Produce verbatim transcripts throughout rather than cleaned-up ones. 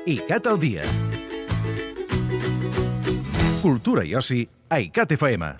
ICAT al dia. Cultura i oci a ICAT F M.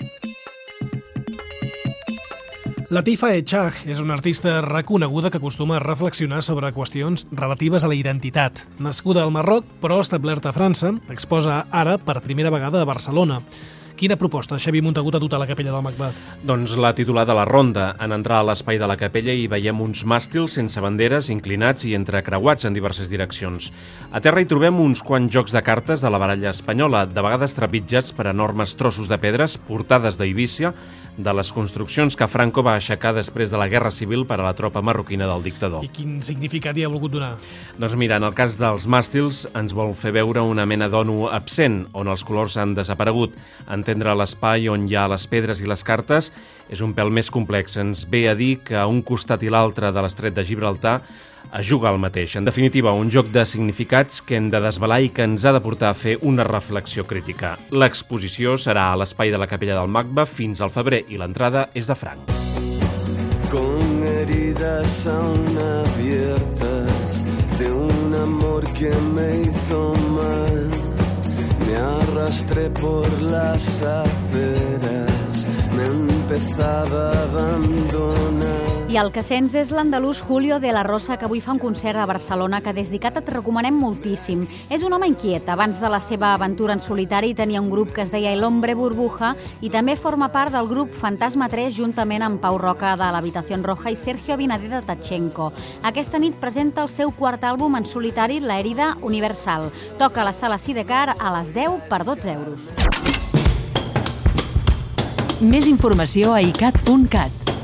Latifa Echagh és una artista reconeguda que acostuma a reflexionar sobre qüestions relatives a la identitat. Nascuda al Marroc, però establerta a França, exposa ara per primera vegada a Barcelona. Quina proposta, Xavi Montagut, ha dut a la capella del Macbeth? Doncs la titulada La Ronda. En entrar a l'espai de la capella hi veiem uns màstils sense banderes, inclinats i entrecreuats en diverses direccions. A terra hi trobem uns quants jocs de cartes de la baralla espanyola, de vegades trepitjats per enormes trossos de pedres portades d'Eivissa, de les construccions que Franco va aixecar després de la Guerra Civil per a la tropa marroquina del dictador. I quin significat hi ha volgut donar? Doncs mira, en el cas dels màstils ens vol fer veure una mena d'onu absent, on els colors han desaparegut. Entendre l'espai on hi ha les pedres i les cartes és un pèl més complex. Ens ve a dir que a un costat i l'altre de l'estret de Gibraltar es juga el mateix. En definitiva, un joc de significats que hem de desvelar i que ens ha de portar a fer una reflexió crítica. L'exposició serà a l'espai de la capella del Macbeth fins al febrer i l'entrada és de franc. Con heridas aún abiertas de un amor que me hizo mal, me arrastré por las aceras, me empezaba a abandonar. I el que sents és l'andalús Julio de la Rosa, que avui fa un concert a Barcelona que des d'ICAT et recomanem moltíssim. És un home inquiet. Abans de la seva aventura en solitari tenia un grup que es deia El Hombre Burbuja i també forma part del grup Fantasma tres juntament amb Pau Roca de l'Habitación Roja i Sergio Abinader de Tachenko. Aquesta nit presenta el seu quart àlbum en solitari, La Herida Universal. Toca a la sala Sidecar a les deu per dotze euros. Més informació a icat punt cat.